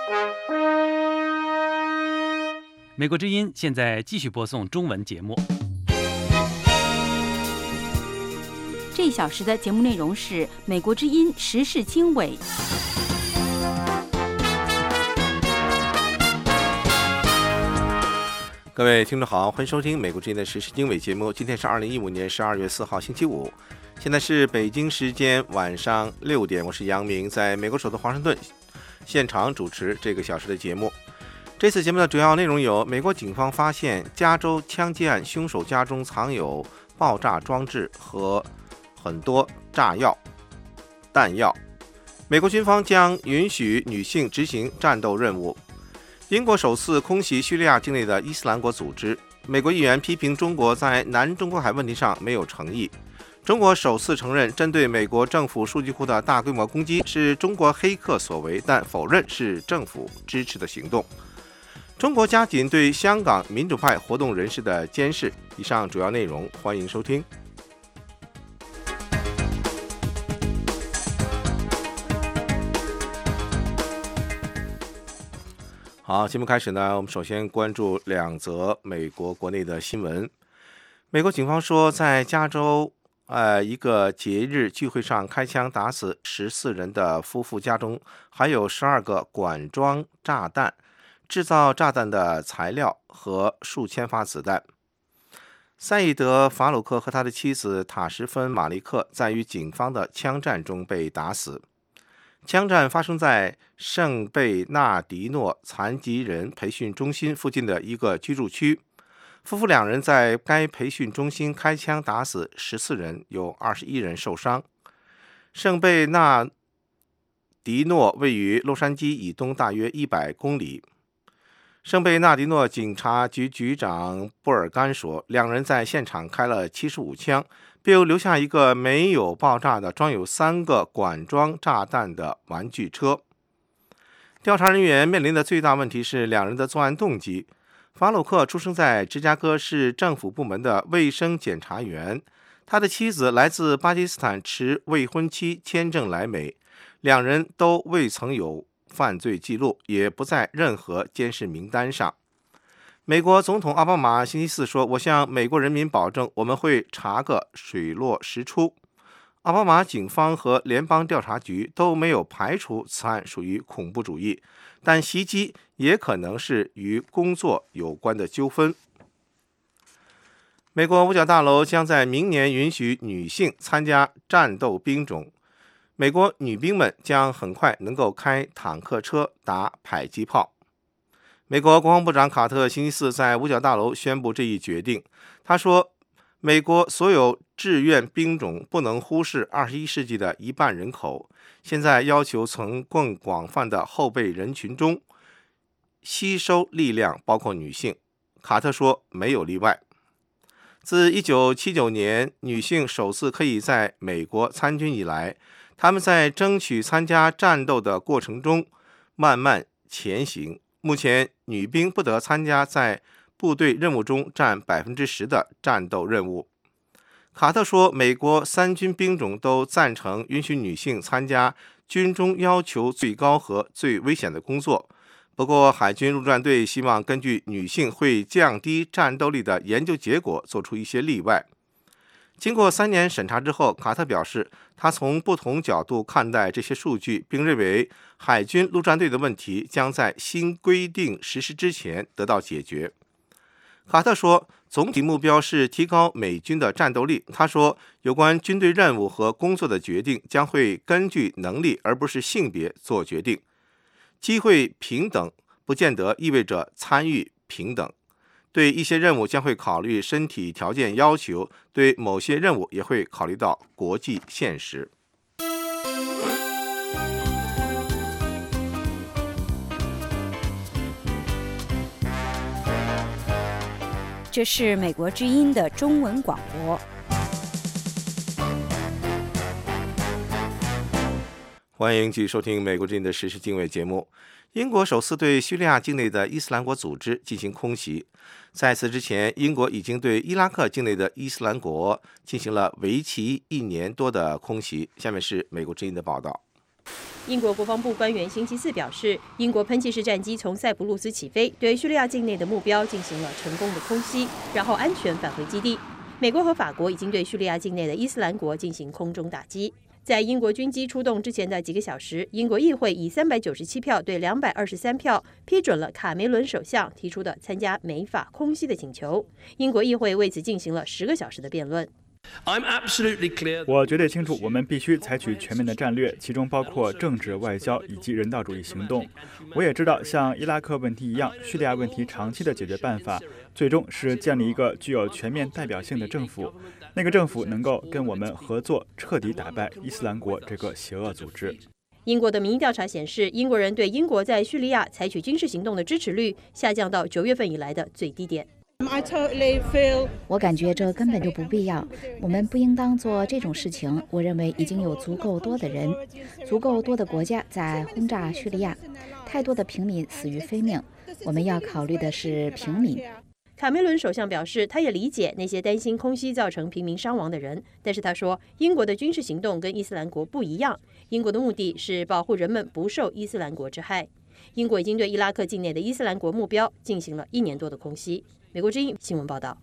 美国之音现在继续播送中文节目。 这一小时的节目内容是美国之音时事经纬。 各位听众好，欢迎收听美国之音的时事经纬节目。今天是2015年12月4号星期五，现在是北京时间晚上6点，我是杨明，在美国首都华盛顿现场主持这个小时的节目。这次节目的主要内容有：美国警方发现加州枪击案凶手家中藏有爆炸装置和很多炸药、弹药；美国军方将允许女性执行战斗任务；英国首次空袭叙利亚境内的伊斯兰国组织；美国议员批评中国在南中国海问题上没有诚意；中国首次承认针对美国政府数据库的大规模攻击是中国黑客所为，但否认是政府支持的行动。中国加紧对香港民主派活动人士的监视。以上主要内容，欢迎收听。好，节目开始呢，我们首先关注两则美国国内的新闻。美国警方说，在加州一个节日聚会上开枪打死14人的夫妇家中，还有12个管装炸弹、制造炸弹的材料和数千发子弹。赛义德·法鲁克和他的妻子塔什芬·马利克在与警方的枪战中被打死。枪战发生在圣贝纳迪诺残疾人培训中心附近的一个居住区。夫妇两人在该培训中心开枪打死14人，有21人受伤。圣贝纳迪诺位于洛杉矶以东大约100公里。圣贝纳迪诺警察局局长布尔甘说，两人在现场开了75枪，并留下一个没有爆炸的装有3个管装炸弹的玩具车。调查人员面临的最大问题是两人的作案动机。法鲁克出生在芝加哥市政府部门的卫生检查员，他的妻子来自巴基斯坦，持未婚妻签证来美，两人都未曾有犯罪记录，也不在任何监视名单上。美国总统奥巴马星期四说，我向美国人民保证，我们会查个水落石出。奥巴马警方和联邦调查局都没有排除此案属于恐怖主义，但袭击也可能是与工作有关的纠纷。美国五角大楼将在明年允许女性参加战斗兵种，美国女兵们将很快能够开坦克车、打迫击炮。美国国防部长卡特星期四在五角大楼宣布这一决定。他说，美国所有志愿兵种不能忽视21世纪的一半人口，现在要求从更广泛的后备人群中吸收力量，包括女性。卡特说，没有例外。自1979年女性首次可以在美国参军以来，他们在争取参加战斗的过程中慢慢前行。目前，女兵不得参加在部队任务中占10%的战斗任务。卡特说，美国3军兵种都赞成允许女性参加军中要求最高和最危险的工作。不过，海军陆战队希望根据女性会降低战斗力的研究结果做出一些例外。经过3年审查之后，卡特表示，他从不同角度看待这些数据，并认为海军陆战队的问题将在新规定实施之前得到解决。卡特说，总体目标是提高美军的战斗力。他说，有关军队任务和工作的决定将会根据能力而不是性别做决定。机会平等不见得意味着参与平等。对一些任务将会考虑身体条件要求，对某些任务也会考虑到国际现实。 这是美国之音的中文广播。 欢迎继续收听美国之音的时事经纬节目。英国首次对叙利亚境内的伊斯兰国组织进行空袭。在此之前，英国已经对伊拉克境内的伊斯兰国进行了为期1年多的空袭。下面是美国之音的报道。 英国国防部官员星期四表示，英国喷气式战机从塞浦路斯起飞，对叙利亚境内的目标进行了成功的空袭，然后安全返回基地。美国和法国已经对叙利亚境内的伊斯兰国进行空中打击。在英国军机出动之前的几个小时，英国议会以397票对223票批准了卡梅伦首相提出的参加美法空袭的请求。英国议会为此进行了10个小时的辩论。 我绝对清楚，我们必须采取全面的战略，其中包括政治、外交以及人道主义行动。我也知道，像伊拉克问题一样，叙利亚问题长期的解决办法，最终是建立一个具有全面代表性的政府。那个政府能够跟我们合作，彻底打败伊斯兰国这个邪恶组织。 英国的民意调查显示，英国人对英国在叙利亚采取军事行动的支持率下降到9月份以来的最低点。 我感觉这根本就不必要，我们不应当做这种事情。我认为已经有足够多的人、足够多的国家在轰炸叙利亚，太多的平民死于非命。我们要考虑的是平民。 卡梅伦首相表示，他也理解那些担心空袭造成平民伤亡的人，但是他说，英国的军事行动跟伊斯兰国不一样，英国的目的是保护人们不受伊斯兰国之害。英国已经对伊拉克境内的伊斯兰国目标进行了1年多的空袭。美国之音新闻报道。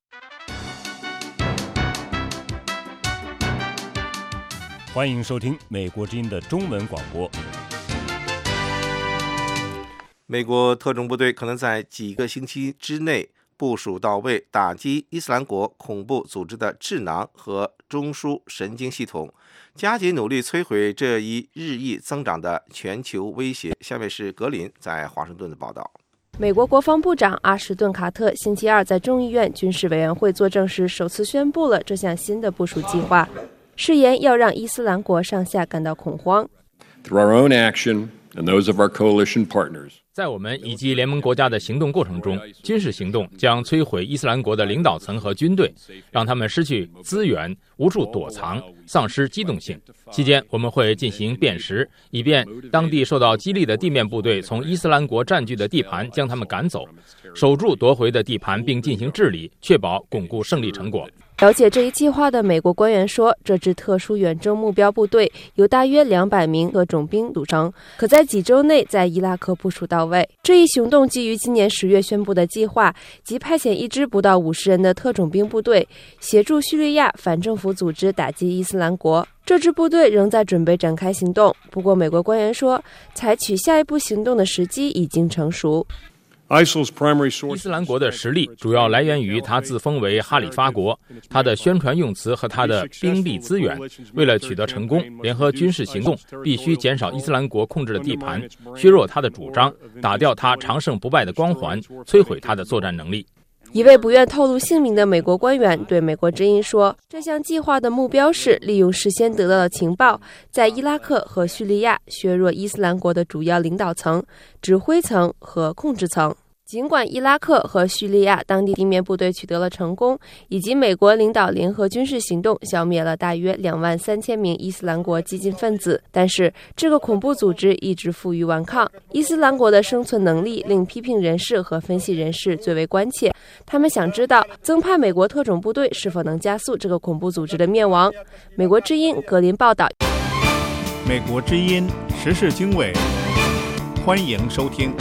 欢迎收听美国之音的中文广播。 美国特种部队可能在几个星期之内部署到位，打击伊斯兰国恐怖组织的智囊和中枢神经系统，加紧努力摧毁这一日益增长的全球威胁。下面是格林在华盛顿的报道。 美国国防部长阿什顿·卡特星期二在众议院军事委员会作证时首次宣布了这项新的部署计划，誓言要让伊斯兰国上下感到恐慌。 在我们以及联盟国家的行动过程中，军事行动将摧毁伊斯兰国的领导层和军队，让他们失去资源，无处躲藏，丧失机动性。期间，我们会进行辨识，以便当地受到激励的地面部队从伊斯兰国占据的地盘将他们赶走，守住夺回的地盘并进行治理，确保巩固胜利成果。 了解这一计划的美国官员说，这支特殊远征目标部队由大约200名特种兵组成，可在几周内在伊拉克部署到位。这一行动基于今年10月宣布的计划，即派遣一支不到50人的特种兵部队，协助叙利亚反政府组织打击伊斯兰国。这支部队仍在准备展开行动，不过美国官员说，采取下一步行动的时机已经成熟。 伊斯兰国的实力主要来源于他自封为哈里发国，他的宣传用词和他的兵力资源。为了取得成功，联合军事行动必须减少伊斯兰国控制的地盘，削弱他的主张，打掉他长胜不败的光环，摧毁他的作战能力。 一位不愿透露姓名的美国官员对美国之音说，这项计划的目标是利用事先得到的情报，在伊拉克和叙利亚削弱伊斯兰国的主要领导层、指挥层和控制层。尽管伊拉克和叙利亚当地地面部队取得了成功，以及美国领导联合军事行动消灭了大约23000名伊斯兰国激进分子，但是这个恐怖组织一直负隅顽抗。伊斯兰国的生存能力令批评人士和分析人士最为关切，他们想知道增派美国特种部队是否能加速这个恐怖组织的灭亡。美国之音格林报道。 美国之音时事经纬，欢迎收听。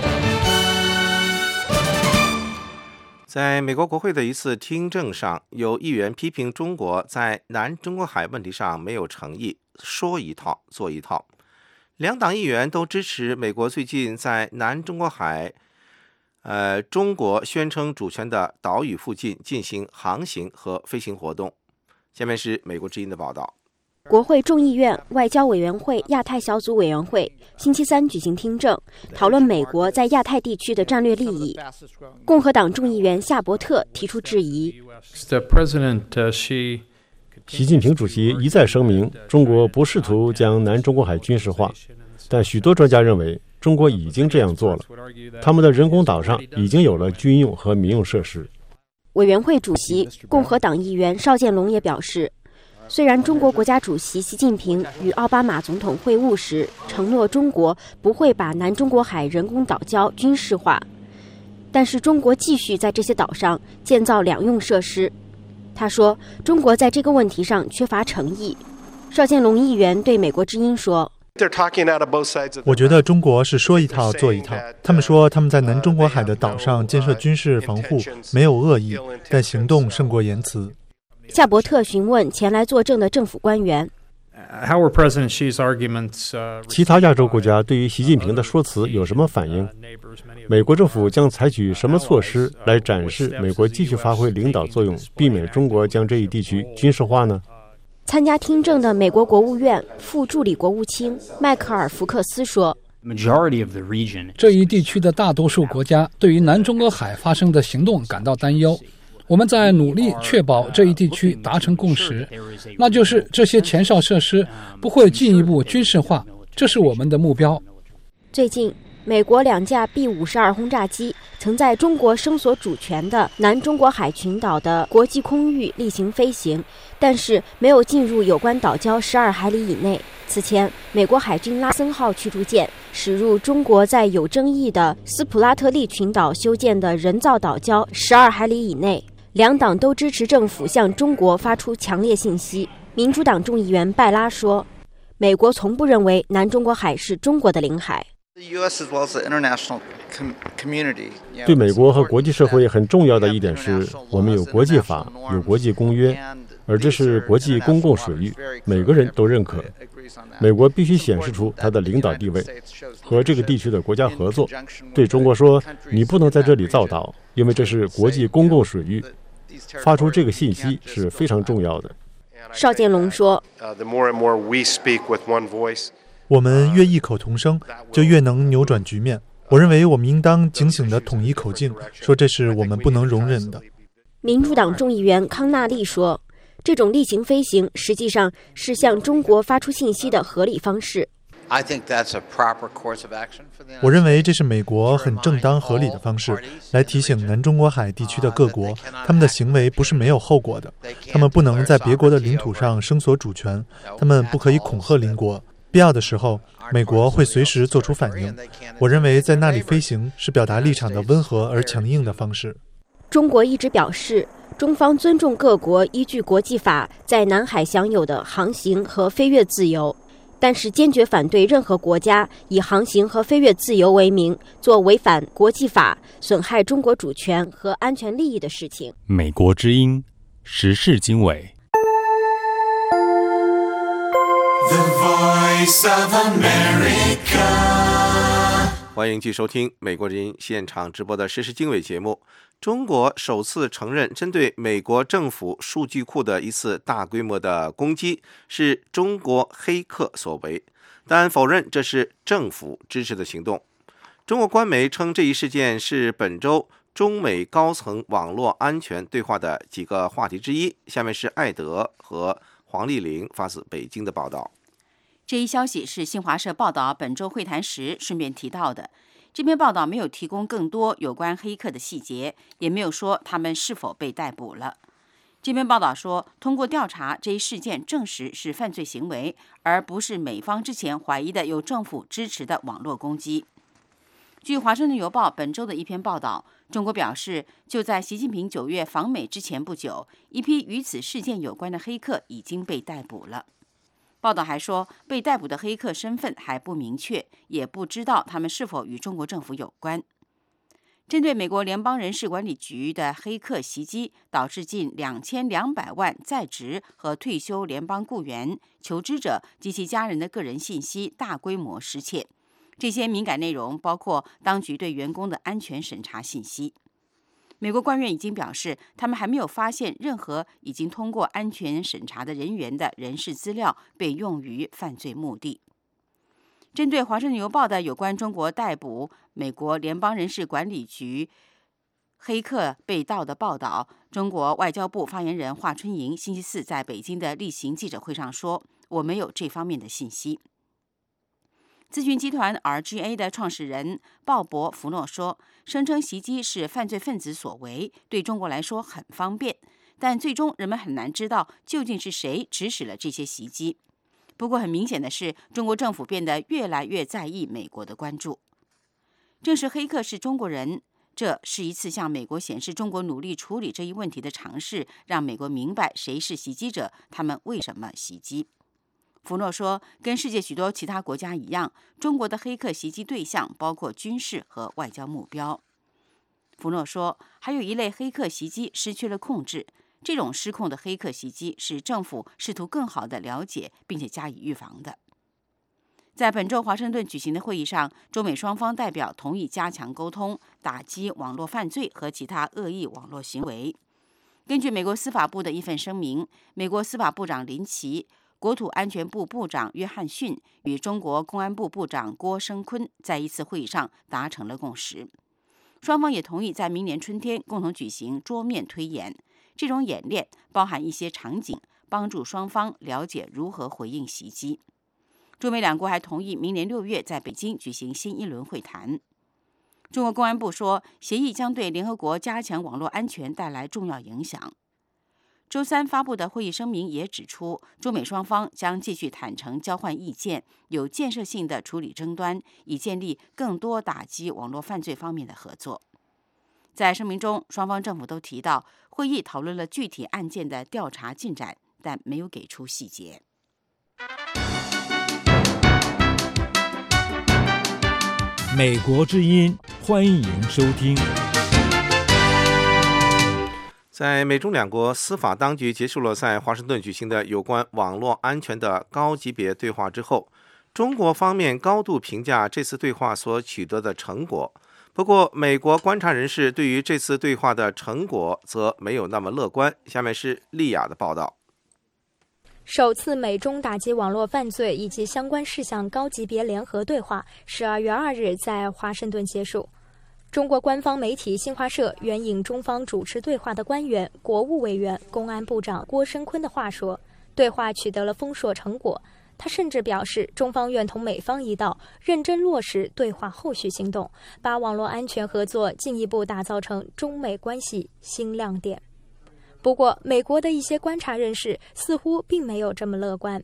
在美国国会的一次听证上，有议员批评中国在南中国海问题上没有诚意，说一套做一套。两党议员都支持美国最近在南中国海中国宣称主权的岛屿附近进行航行和飞行活动。下面是美国之音的报道。 国会众议院外交委员会亚太小组委员会星期三举行听证，讨论美国在亚太地区的战略利益。共和党众议员夏伯特提出质疑。 习近平主席一再声明，中国不试图将南中国海军事化，但许多专家认为中国已经这样做了，他们的人工岛上已经有了军用和民用设施。 委员会主席共和党议员邵建龙也表示，虽然中国国家主席习近平与奥巴马总统会晤时承诺中国不会把南中国海人工岛礁军事化，但是中国继续在这些岛上建造两用设施。他说，中国在这个问题上缺乏诚意。邵建龙议员对美国之音说， 我觉得中国是说一套做一套。他们说他们在南中国海的岛上建设军事防护没有恶意，但行动胜过言辞。 夏伯特询问前来作证的政府官员， 其他亚洲国家对于习近平的说辞有什么反应？美国政府将采取什么措施来展示美国继续发挥领导作用，避免中国将这一地区军事化呢？ 参加听证的美国国务院副助理国务卿迈克尔·福克斯说， 这一地区的大多数国家对于南中国海发生的行动感到担忧。我们在努力确保这一地区达成共识，那就是这些前哨设施不会进一步军事化，这是我们的目标。 最近，美国2架 B-52轰炸机曾在中国声索主权的南中国海群岛的国际空域例行飞行，但是没有进入有关岛礁12海里以内。此前，美国海军拉森号驱逐舰驶入中国在有争议的斯普拉特利群岛修建的人造岛礁12海里以内。两党都支持政府向中国发出强烈信息。民主党众议员拜拉说，美国从不认为南中国海是中国的领海。 对美国和国际社会很重要的一点是，我们有国际法，有国际公约，而这是国际公共水域，每个人都认可。美国必须显示出它的领导地位，和这个地区的国家合作，对中国说，你不能在这里造岛，因为这是国际公共水域。发出这个信息是非常重要的。 邵建龙说， 我们越异口同声，就越能扭转局面。我认为我们应当警醒地统一口径，说这是我们不能容忍的。 民主党众议员康纳利说，这种例行飞行实际上是向中国发出信息的合理方式。 我认为这是美国很正当合理的方式，来提醒南中国海地区的各国，他们的行为不是没有后果的。他们不能在别国的领土上声索主权，他们不可以恐吓邻国。必要的时候，美国会随时做出反应。我认为在那里飞行是表达立场的温和而强硬的方式。 中国一直表示，中方尊重各国依据国际法在南海享有的航行和飞越自由，但是坚决反对任何国家以航行和飞越自由为名，做违反国际法、损害中国主权和安全利益的事情。 美国之音，时事经纬。 The Voice of America。 欢迎继续收听美国之音现场直播的时事经纬节目。中国首次承认针对美国政府数据库的一次大规模的攻击是中国黑客所为，但否认这是政府支持的行动。中国官媒称这一事件是本周中美高层网络安全对话的几个话题之一。下面是艾德和黄丽玲发自北京的报道。 这一消息是新华社报道本周会谈时顺便提到的。这篇报道没有提供更多有关黑客的细节，也没有说他们是否被逮捕了。这篇报道说，通过调查，这一事件证实是犯罪行为，而不是美方之前怀疑的有政府支持的网络攻击。据《华盛顿邮报》本周的一篇报道，中国表示，就在习近平9月访美之前不久，一批与此事件有关的黑客已经被逮捕了。报道还说，被逮捕的黑客身份还不明确，也不知道他们是否与中国政府有关。针对美国联邦人事管理局的黑客袭击，导致近2200万在职和退休联邦雇员、求职者及其家人的个人信息大规模失窃。这些敏感内容包括当局对员工的安全审查信息。美国官员已经表示，他们还没有发现任何已经通过安全审查的人员的人事资料被用于犯罪目的。针对《华盛顿邮报》的有关中国逮捕美国联邦人事管理局黑客被盗的报道，中国外交部发言人华春莹星期四在北京的例行记者会上说：“我没有这方面的信息。”咨询集团 RGA 的创始人鲍勃·福诺说，声称袭击是犯罪分子所为，对中国来说很方便，但最终人们很难知道究竟是谁指使了这些袭击。不过很明显的是，中国政府变得越来越在意美国的关注。证实黑客是中国人，这是一次向美国显示中国努力处理这一问题的尝试，让美国明白谁是袭击者，他们为什么袭击。 福诺说，跟世界许多其他国家一样，中国的黑客袭击对象包括军事和外交目标。福诺说，还有一类黑客袭击失去了控制，这种失控的黑客袭击是政府试图更好地了解并且加以预防的。在本周华盛顿举行的会议上，中美双方代表同意加强沟通，打击网络犯罪和其他恶意网络行为。根据美国司法部的一份声明，美国司法部长林奇、国土安全部部长约翰逊与中国公安部部长郭声琨在一次会议上达成了共识。双方也同意在明年春天共同举行桌面推演。这种演练包含一些场景，帮助双方了解如何回应袭击。中美两国还同意明年6月在北京举行新一轮会谈。中国公安部说，协议将对联合国加强网络安全带来重要影响。周三发布的会议声明也指出，中美双方将继续坦诚交换意见，有建设性地处理争端，以建立更多打击网络犯罪方面的合作。在声明中，双方政府都提到，会议讨论了具体案件的调查进展，但没有给出细节。 美国之音，欢迎收听。 在美中两国司法当局结束了在华盛顿举行的有关网络安全的高级别对话之后，中国方面高度评价这次对话所取得的成果。不过，美国观察人士对于这次对话的成果则没有那么乐观。下面是丽雅的报道。 首次美中打击网络犯罪以及相关事项高级别联合对话12月2日在华盛顿结束。中国官方媒体新华社援引中方主持对话的官员、国务委员、公安部长郭声琨的话说，对话取得了丰硕成果。他甚至表示，中方愿同美方一道，认真落实对话后续行动，把网络安全合作进一步打造成中美关系新亮点。不过，美国的一些观察人士似乎并没有这么乐观。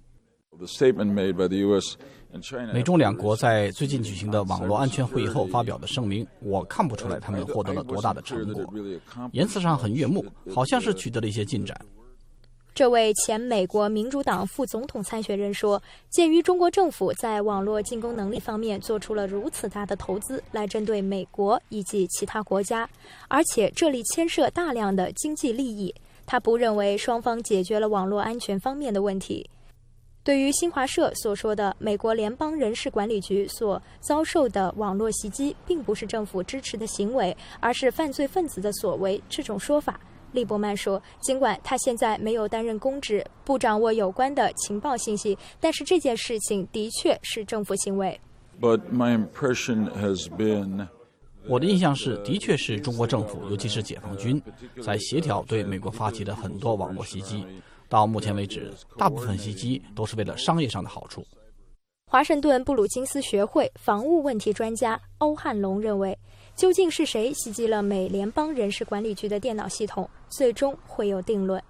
美中两国在最近举行的网络安全会议后发表的声明，我看不出来他们获得了多大的成果，言辞上很悦目，好像是取得了一些进展。 这位前美国民主党副总统参选人说，鉴于中国政府在网络进攻能力方面做出了如此大的投资来针对美国以及其他国家，而且这里牵涉大量的经济利益，他不认为双方解决了网络安全方面的问题。对于新华社所说的美国联邦人事管理局所遭受的网络袭击并不是政府支持的行为，而是犯罪分子的所为，这种说法，利伯曼说，尽管他现在没有担任公职，不掌握有关的情报信息，但是这件事情的确是政府行为。 我的印象是，的确是中国政府，尤其是解放军，在协调对美国发起的很多网络袭击。到目前为止，大部分袭击都是为了商业上的好处。 华盛顿布鲁金斯学会防务问题专家欧汉龙认为，究竟是谁袭击了美联邦人事管理局的电脑系统，最终会有定论。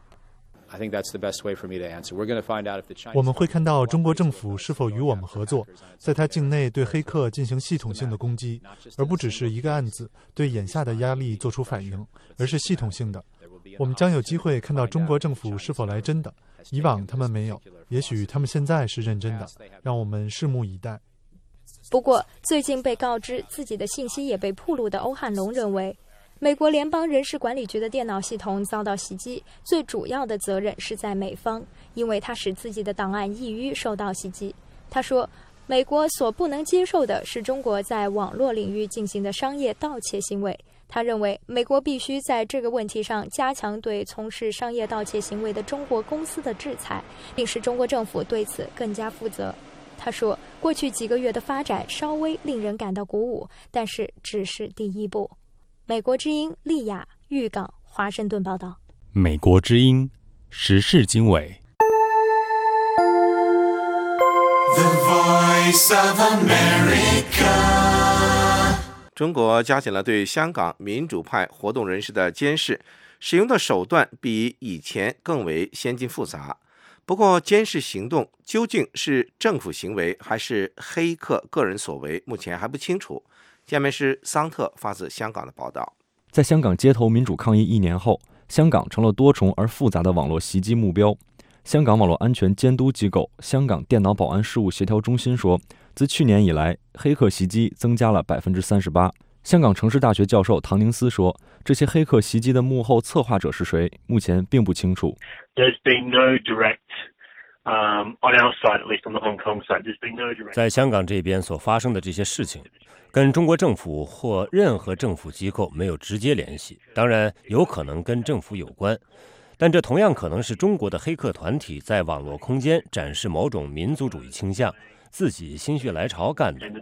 我们会看到中国政府是否与我们合作，在他境内对黑客进行系统性的攻击，而不只是一个案子对眼下的压力做出反应，而是系统性的。我们将有机会看到中国政府是否来真的，以往他们没有，也许他们现在是认真的，让我们拭目以待。 不过，最近被告知自己的信息也被暴露的欧汉龙认为，美国联邦人事管理局的电脑系统遭到袭击，最主要的责任是在美方，因为他使自己的档案易于受到袭击。他说，美国所不能接受的是中国在网络领域进行的商业盗窃行为。他认为，美国必须在这个问题上加强对从事商业盗窃行为的中国公司的制裁，并使中国政府对此更加负责。他说，过去几个月的发展稍微令人感到鼓舞，但是只是第一步。美国之音丽雅预港华盛顿报道。 美国之音时事经纬。 The Voice of America。中国加紧了对香港民主派活动人士的监视，使用的手段比以前更为先进复杂。不过，监视行动究竟是政府行为还是黑客个人所为，目前还不清楚。下面是桑特发自香港的报道。 在香港街头民主抗议1年后，香港成了多重而复杂的网络袭击目标。 香港网络安全监督机构香港电脑保安事务协调中心说，自去年以来，黑客袭击增加了 38%。香港城市大学教授唐宁斯说，这些黑客袭击的幕后策划者是谁，目前并不清楚。 在香港这边所发生的这些事情，跟中国政府或任何政府机构没有直接联系，当然有可能跟政府有关，但这同样可能是中国的黑客团体在网络空间展示某种民族主义倾向，自己心血来潮干的。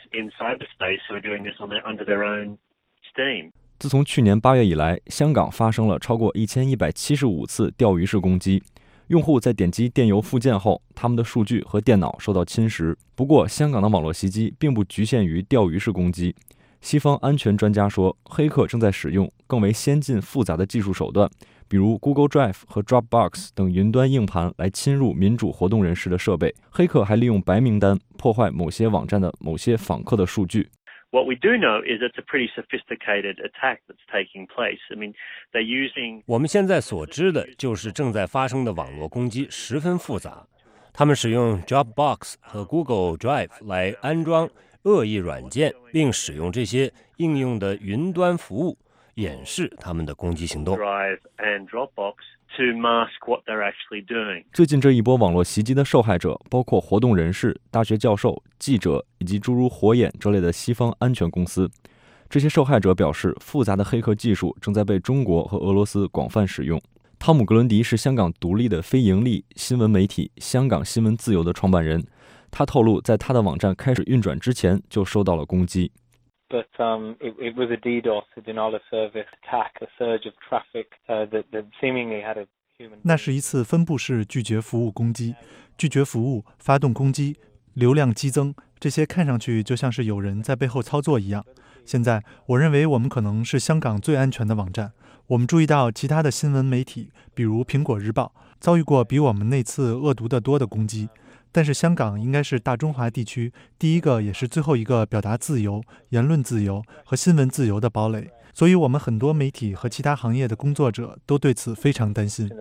自从去年8月以来，香港发生了超过1175次钓鱼式攻击。用户在点击电邮附件后，他们的数据和电脑受到侵蚀。不过，香港的网络袭击并不局限于钓鱼式攻击。西方安全专家说，黑客正在使用更为先进复杂的技术手段，比如 Google Drive 和 Dropbox 等云端硬盘来侵入民主活动人士的设备。黑客还利用白名单破坏某些网站的某些访客的数据。 What we do know is it's a pretty sophisticated attack that's taking place. I mean, they're using. 我们现在所知的就是正在发生的网络攻击十分复杂。他们使用 Dropbox 和 Google Drive 来安装恶意软件，并使用这些应用的云端服务掩饰他们的攻击行动。 Drive and Dropbox to mask what they're actually doing. 最近这一波网络袭击的受害者包括活动人士、大学教授、记者以及诸如火眼这类的西方安全公司。这些受害者表示，复杂的黑客技术正在被中国和俄罗斯广泛使用。汤姆·格伦迪是香港独立的非盈利新闻媒体香港新闻自由的创办人。他透露，在他的网站开始运转之前就受到了攻击。 But it was a DDoS, a denial of service attack, a surge of traffic that seemingly had a human. 那是一次分布式拒绝服务攻击，拒绝服务发动攻击，流量激增，这些看上去就像是有人在背后操作一样。现在，我认为我们可能是香港最安全的网站。我们注意到其他的新闻媒体，比如《苹果日报》，遭遇过比我们那次恶毒得多的攻击。但是香港应该是大中华地区第一个也是最后一个表达自由、言论自由和新闻自由的堡垒，所以我们很多媒体和其他行业的工作者都对此非常担心。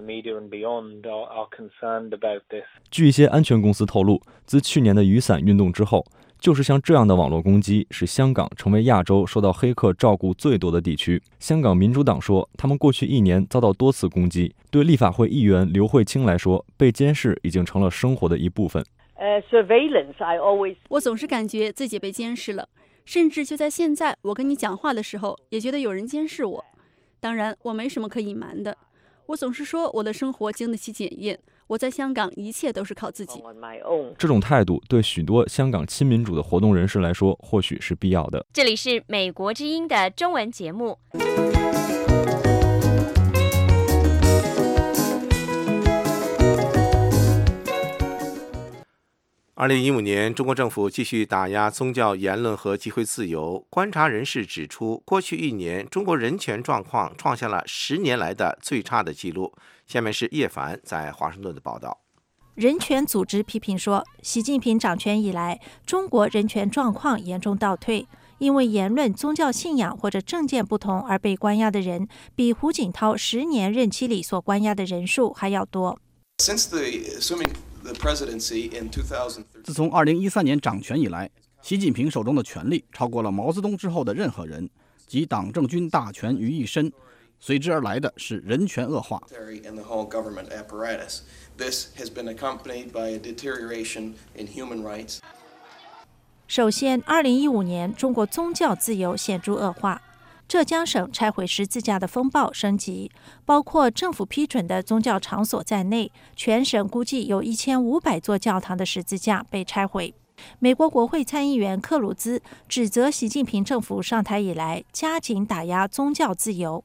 据一些安全公司透露，自去年的雨伞运动之后，就是像这样的网络攻击使香港成为亚洲受到黑客照顾最多的地区。香港民主党说，他们过去1年遭到多次攻击。对立法会议员刘慧卿来说，被监视已经成了生活的一部分。 我总是感觉自己被监视了，甚至就在现在，我跟你讲话的时候，也觉得有人监视我。当然，我没什么可隐瞒的。我总是说我的生活经得起检验。我在香港一切都是靠自己。 这种态度对许多香港亲民主的活动人士来说，或许是必要的。 这里是美国之音的中文节目。 2015年，中国政府继续打压宗教言论和集会自由。观察人士指出，过去1年，中国人权状况创下了10年来的最差的记录。下面是叶凡在华盛顿的报道。 人权组织批评说，习近平掌权以来，中国人权状况严重倒退，因为言论、宗教信仰或者政见不同而被关押的人，比胡锦涛10年任期里所关押的人数还要多。 自从2013年掌权以来，习近平手中的权力超过了毛泽东之后的任何人，集党政军大权于一身。随之而来的是人权恶化。 首先，2015年中国宗教自由显著恶化，浙江省拆毁十字架的风暴升级，包括政府批准的宗教场所在内，全省估计有1500座教堂的十字架被拆毁。美国国会参议员克鲁兹指责习近平政府上台以来加紧打压宗教自由。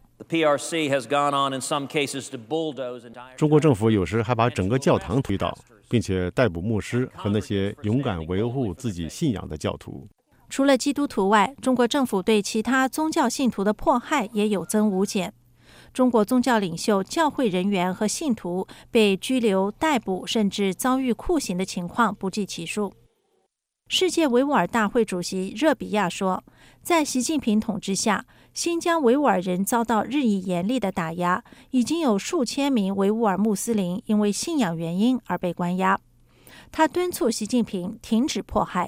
中国政府有时还把整个教堂推倒，并且逮捕牧师和那些勇敢维护自己信仰的教徒。 除了基督徒外，中国政府对其他宗教信徒的迫害也有增无减。中国宗教领袖、教会人员和信徒被拘留、逮捕，甚至遭遇酷刑的情况不计其数。 世界维吾尔大会主席热比亚说，在习近平统治下，新疆维吾尔人遭到日益严厉的打压，已经有数千名维吾尔穆斯林因为信仰原因而被关押。他敦促习近平停止迫害。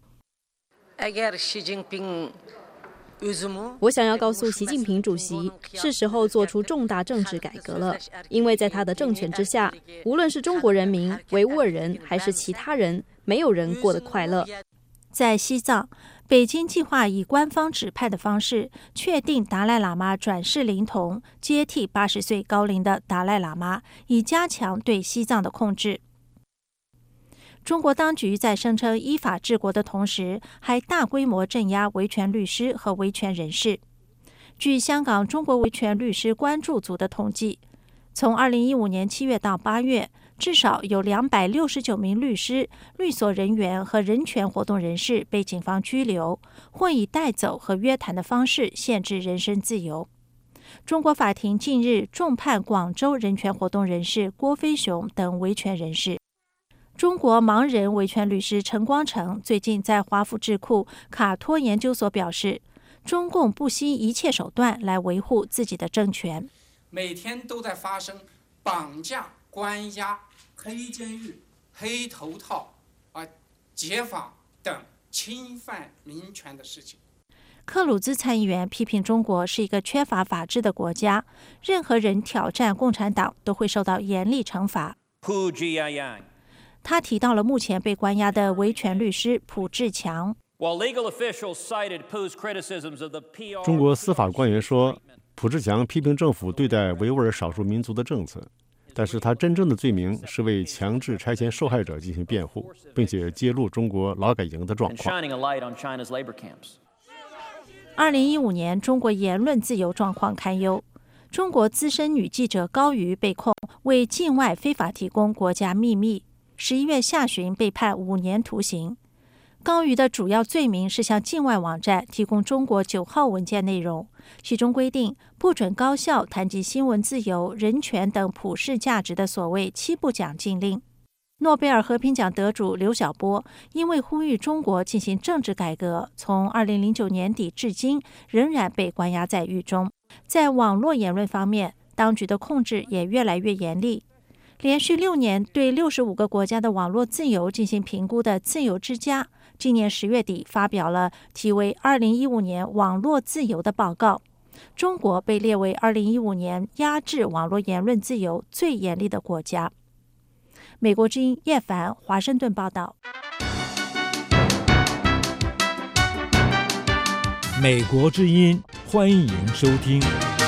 我想要告诉习近平主席，是时候做出重大政治改革了，因为在他的政权之下，无论是中国人民、维吾尔人还是其他人，没有人过得快乐。 在西藏，北京计划以官方指派的方式确定达赖喇嘛转世灵童，接替80岁高龄的达赖喇嘛，以加强对西藏的控制。中国当局在声称依法治国的同时，还大规模镇压维权律师和维权人士。据香港中国维权律师关注组的统计，从2015年7月到8月，至少有269名律师、律所人员和人权活动人士被警方拘留，或以带走和约谈的方式限制人身自由。中国法庭近日重判广州人权活动人士郭飞雄等维权人士。中国盲人维权律师陈光诚最近在华府智库卡托研究所表示，中共不惜一切手段来维护自己的政权。 每天都在发生绑架、关押、黑监狱、黑头套、解绑等侵犯民权的事情。 克鲁兹参议员批评中国是一个缺乏法治的国家，任何人挑战共产党都会受到严厉惩罚。他提到了目前被关押的维权律师蒲志强。 中国司法官员说，蒲志强批评政府对待维吾尔少数民族的政策，但是他真正的罪名是为强制拆迁受害者进行辩护，并且揭露中国劳改营的状况。 2015年，中国言论自由状况堪忧。中国资深女记者高瑜被控为境外非法提供国家秘密，11月下旬被判5年徒刑。高瑜的主要罪名是向境外网站提供中国9号文件内容，其中规定不准高校谈及新闻自由、人权等普世价值的所谓7不讲禁令。诺贝尔和平奖得主刘晓波因为呼吁中国进行政治改革，从2009年底至今仍然被关押在狱中。在网络言论方面，当局的控制也越来越严厉。连续6年对65个国家的网络自由进行评估的自由之家，今年10月底发表了题为2015年网络自由的报告。中国被列为2015年压制网络言论自由最严厉的国家。美国之音叶凡，华盛顿报道。 美国之音，欢迎收听。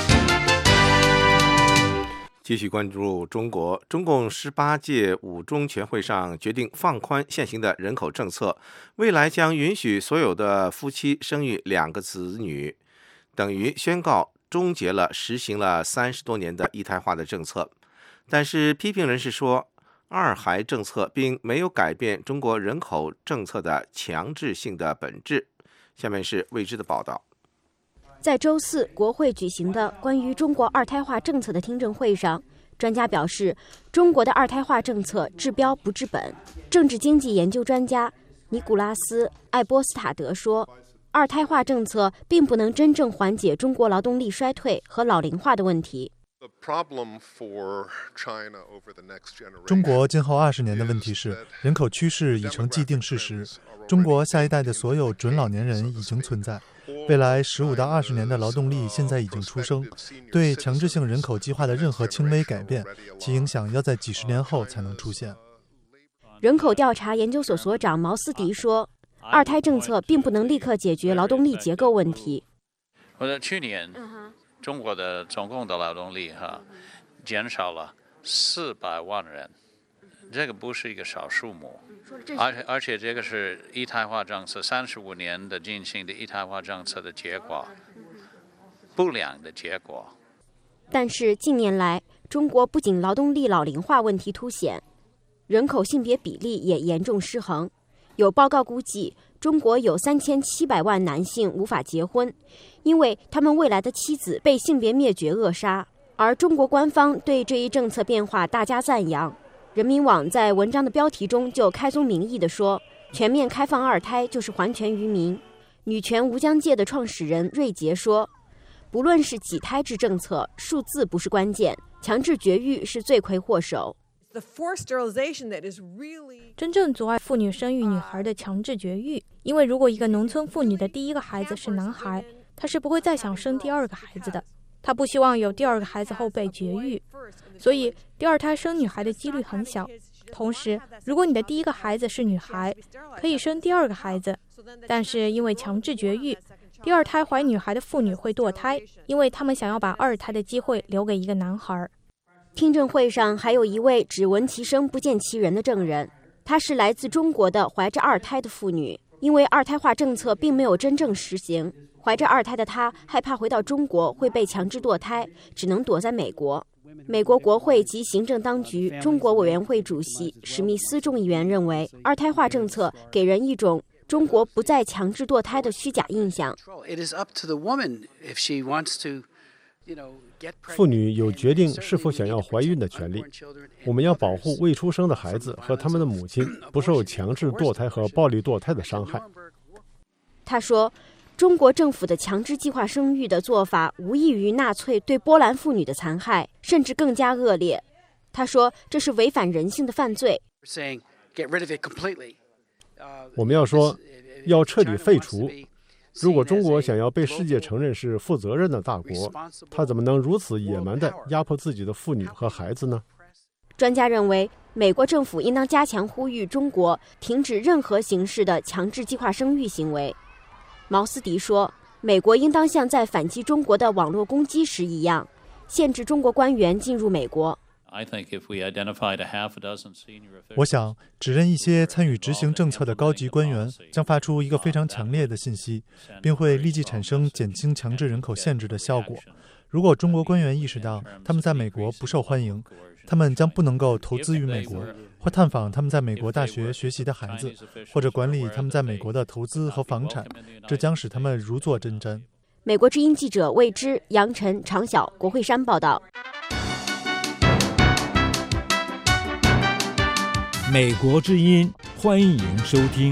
继续关注中国，中共18届5中全会上决定放宽现行的人口政策，未来将允许所有的夫妻生育2个子女，等于宣告终结了实行了30多年的一胎化的政策。但是批评人士说，二孩政策并没有改变中国人口政策的强制性的本质。下面是未知的报道。 在周四国会举行的关于中国二胎化政策的听证会上，专家表示，中国的二胎化政策治标不治本。政治经济研究专家尼古拉斯·艾波斯塔德说，二胎化政策并不能真正缓解中国劳动力衰退和老龄化的问题。 中国今后20年的问题是，人口趋势已成既定事实，中国下一代的所有准老年人已经存在，未来15到20年的劳动力现在已经出生，对强制性人口计划的任何轻微改变，其影响要在几十年后才能出现。 人口调查研究所所长毛斯迪说，二胎政策并不能立刻解决劳动力结构问题。 去年中国的总共的劳动力减少了400万人，这个不是一个小数目，而且这个是一胎化政策35年的进行的一胎化政策的结果，不良的结果。 但是近年来，中国不仅劳动力老龄化问题凸显，人口性别比例也严重失衡。有报告估计，中国有3700万男性无法结婚，因为他们未来的妻子被性别灭绝扼杀。而中国官方对这一政策变化大加赞扬。人民网在文章的标题中就开宗明义地说， 全面开放二胎就是还权于民。女权无疆界的创始人瑞杰说，不论是几胎制政策，数字不是关键，强制绝育是罪魁祸首。 真正阻碍妇女生育女孩的强制绝育，因为如果一个农村妇女的第一个孩子是男孩，她是不会再想生第二个孩子的，她不希望有第二个孩子后被绝育，所以第二胎生女孩的几率很小。同时，如果你的第一个孩子是女孩，可以生第二个孩子，但是因为强制绝育，第二胎怀女孩的妇女会堕胎，因为他们想要把二胎的机会留给一个男孩。 听证会上还有一位只闻其声不见其人的证人，她是来自中国的怀着二胎的妇女，因为二胎化政策并没有真正实行，怀着二胎的她害怕回到中国会被强制堕胎，只能躲在美国。美国国会及行政当局中国委员会主席史密斯众议员认为，二胎化政策给人一种中国不再强制堕胎的虚假印象。 妇女有决定是否想要怀孕的权利。我们要保护未出生的孩子和他们的母亲不受强制堕胎和暴力堕胎的伤害。 他说，中国政府的强制计划生育的做法无异于纳粹对波兰妇女的残害，甚至更加恶劣。他说，这是违反人性的犯罪。 我们要说，要彻底废除。如果中国想要被世界承认是负责任的大国，他怎么能如此野蛮地压迫自己的妇女和孩子呢？ 专家认为，美国政府应当加强呼吁中国停止任何形式的强制计划生育行为。毛斯迪说，美国应当像在反击中国的网络攻击时一样，限制中国官员进入美国。 我想，指认一些参与执行政策的高级官员将发出一个非常强烈的信息，并会立即产生减轻强制人口限制的效果。如果中国官员意识到他们在美国不受欢迎，他们将不能够投资于美国，或探访他们在美国大学学习的孩子，或者管理他们在美国的投资和房产，这将使他们如坐针毡。 美国之音记者魏之、杨晨、常晓，国会山报道。 美国之音，欢迎收听。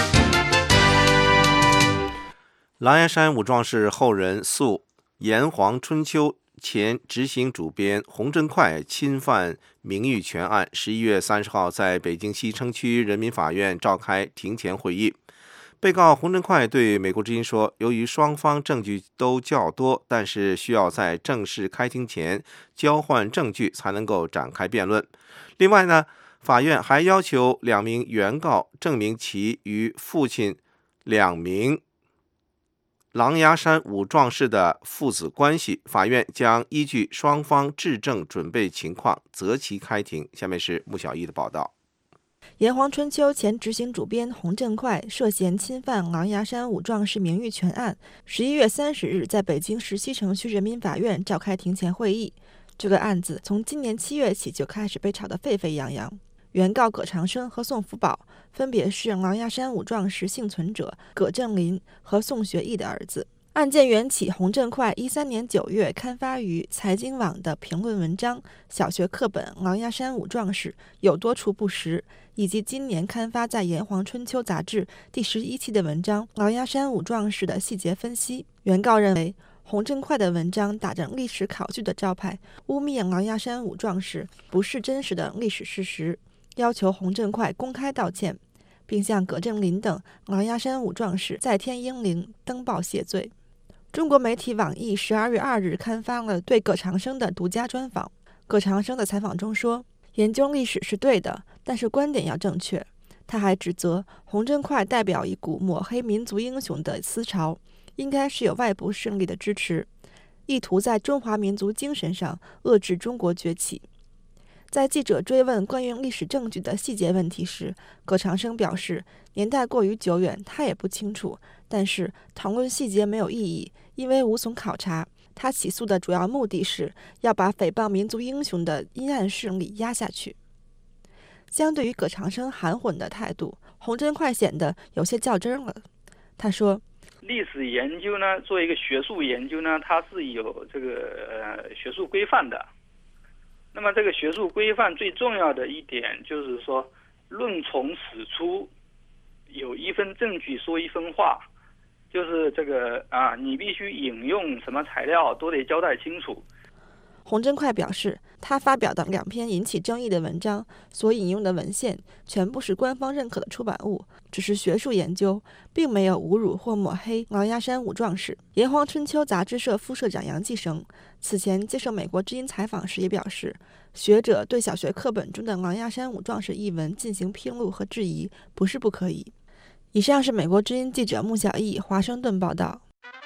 狼牙山五壮士后人诉炎黄春秋前执行主编洪振快侵犯名誉权案11月30号在北京西城区人民法院召开庭前会议。被告洪振快对美国之音说，由于双方证据都较多，但是需要在正式开庭前交换证据才能够展开辩论。另外呢，法院还要求2名原告证明其与父亲2名狼牙山五壮士的父子关系。法院将依据双方质证准备情况择期开庭。下面是穆小艺的报道。 炎黄春秋前执行主编洪振快涉嫌侵犯狼牙山五壮士名誉权案，11月30日在北京市西城区人民法院召开庭前会议。这个案子从今年7月起就开始被炒得沸沸扬扬。原告葛长生和宋福宝分别是狼牙山五壮士幸存者葛正林和宋学义的儿子。案件缘起洪振快13年9月刊发于财经网的评论文章《小学课本狼牙山五壮士有多处不实》，以及今年刊发在《炎黄春秋》杂志第11期的文章《狼牙山五壮士的细节分析》。原告认为，洪振快的文章打着历史考据的招牌，污蔑狼牙山五壮士不是真实的历史事实，要求洪振快公开道歉，并向葛正林等狼牙山五壮士在天英灵登报谢罪。中国媒体网易12月2日刊发了对葛长生的独家专访。葛长生的采访中说，研究历史是对的，但是观点要正确。他还指责洪振快代表一股抹黑民族英雄的思潮，应该是有外部势力的支持，意图在中华民族精神上遏制中国崛起。在记者追问关于历史证据的细节问题时，葛长生表示，年代过于久远，他也不清楚，但是讨论细节没有意义，因为无从考察。他起诉的主要目的是要把诽谤民族英雄的阴暗势力压下去。相对于葛长生含混的态度，洪振快显得有些较真了。他说， 历史研究呢，做一个学术研究呢，它是有这个学术规范的。那么这个学术规范最重要的一点就是说，论从始出， 有一份证据说一分话，就是这个你必须引用什么材料都得交代清楚。 洪振快表示，他发表的2篇引起争议的文章所引用的文献全部是官方认可的出版物，只是学术研究，并没有侮辱或抹黑狼牙山五壮士。炎黄春秋杂志社副社长杨继生此前接受美国之音采访时也表示，学者对小学课本中的狼牙山五壮士一文进行披露和质疑不是不可以。以上是美国之音记者穆小艺华盛顿报道。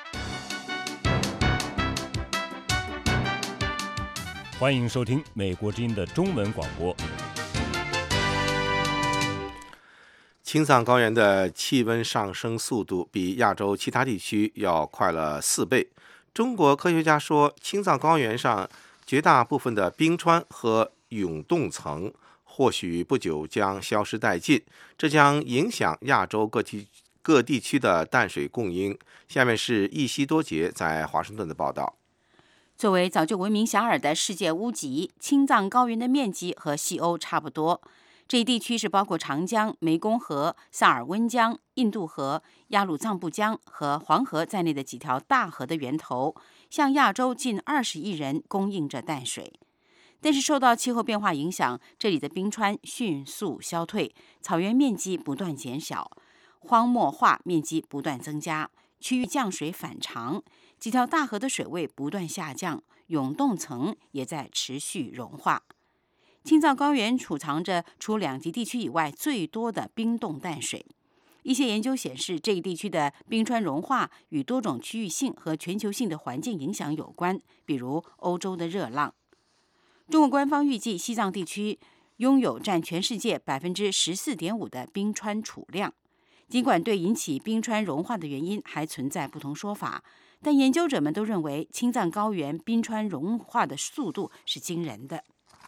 欢迎收听美国之音的中文广播。 青藏高原的气温上升速度比亚洲其他地区要快了4倍。中国科学家说，青藏高原上绝大部分的冰川和永冻层或许不久将消失殆尽，这将影响亚洲各地区的淡水供应。下面是易西多杰在华盛顿的报道。 作为早就闻名遐迩的世界屋脊，青藏高原的面积和西欧差不多。这一地区是包括长江、湄公河、萨尔温江、印度河、雅鲁藏布江和黄河在内的几条大河的源头，向亚洲近20亿人供应着淡水。但是受到气候变化影响，这里的冰川迅速消退，草原面积不断减小，荒漠化面积不断增加，区域降水反常，几条大河的水位不断下降，永冻层也在持续融化。青藏高原储藏着除2极地区以外最多的冰冻淡水。一些研究显示，这一地区的冰川融化与多种区域性和全球性的环境影响有关，比如欧洲的热浪。中国官方预计，西藏地区拥有占全世界14.5%的冰川储量。尽管对引起冰川融化的原因还存在不同说法，但研究者们都认为青藏高原冰川融化的速度是惊人的。